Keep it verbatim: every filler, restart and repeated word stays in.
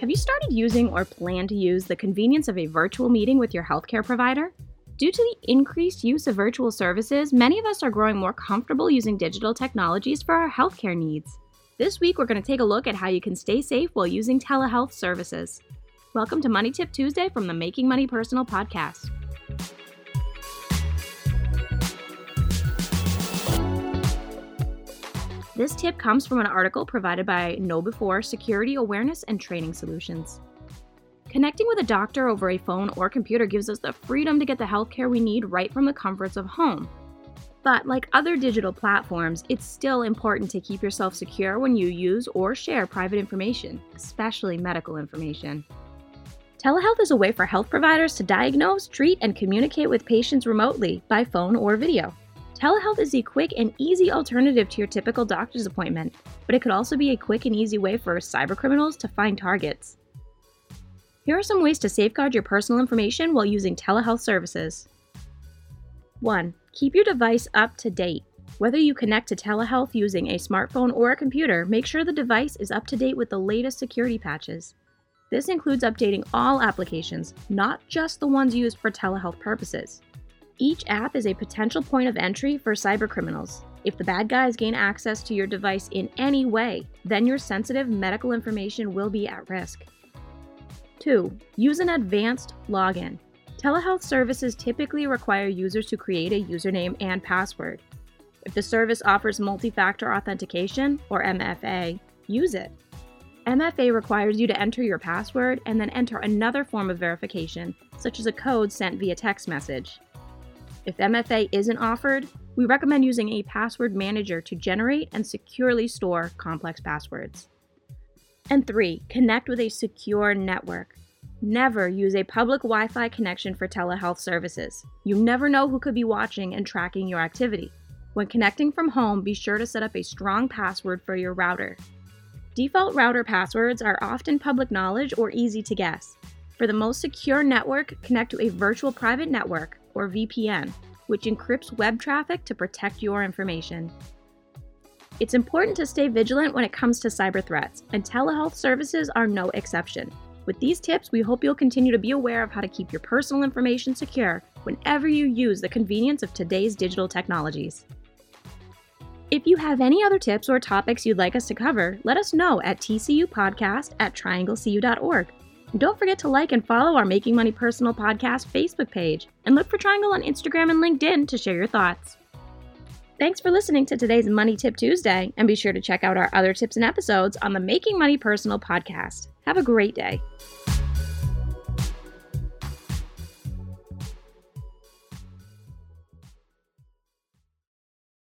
Have you started using or plan to use the convenience of a virtual meeting with your healthcare provider? Due to the increased use of virtual services, many of us are growing more comfortable using digital technologies for our healthcare needs. This week, we're going to take a look at how you can stay safe while using telehealth services. Welcome to Money Tip Tuesday from the Making Money Personal podcast. This tip comes from an article provided by KnowBe4 Security Awareness and Training Solutions. Connecting with a doctor over a phone or computer gives us the freedom to get the healthcare we need right from the comforts of home. But like other digital platforms, it's still important to keep yourself secure when you use or share private information, especially medical information. Telehealth is a way for health providers to diagnose, treat, and communicate with patients remotely by phone or video. Telehealth is a quick and easy alternative to your typical doctor's appointment, but it could also be a quick and easy way for cybercriminals to find targets. Here are some ways to safeguard your personal information while using telehealth services. one. Keep your device up to date. Whether you connect to telehealth using a smartphone or a computer, make sure the device is up to date with the latest security patches. This includes updating all applications, not just the ones used for telehealth purposes. Each app is a potential point of entry for cybercriminals. If the bad guys gain access to your device in any way, then your sensitive medical information will be at risk. two. Use an advanced login. Telehealth services typically require users to create a username and password. If the service offers multi-factor authentication, or M F A, use it. M F A requires you to enter your password and then enter another form of verification, such as a code sent via text message. If M F A isn't offered, we recommend using a password manager to generate and securely store complex passwords. And three, connect with a secure network. Never use a public Wi-Fi connection for telehealth services. You never know who could be watching and tracking your activity. When connecting from home, be sure to set up a strong password for your router. Default router passwords are often public knowledge or easy to guess. For the most secure network, connect to a virtual private network, or V P N, which encrypts web traffic to protect your information. It's important to stay vigilant when it comes to cyber threats, and telehealth services are no exception. With these tips, we hope you'll continue to be aware of how to keep your personal information secure whenever you use the convenience of today's digital technologies. If you have any other tips or topics you'd like us to cover, let us know at t c u podcast at triangle c u dot org. And don't forget to like and follow our Making Money Personal podcast Facebook page, and look for Triangle on Instagram and LinkedIn to share your thoughts. Thanks for listening to today's Money Tip Tuesday, and be sure to check out our other tips and episodes on the Making Money Personal podcast. Have a great day.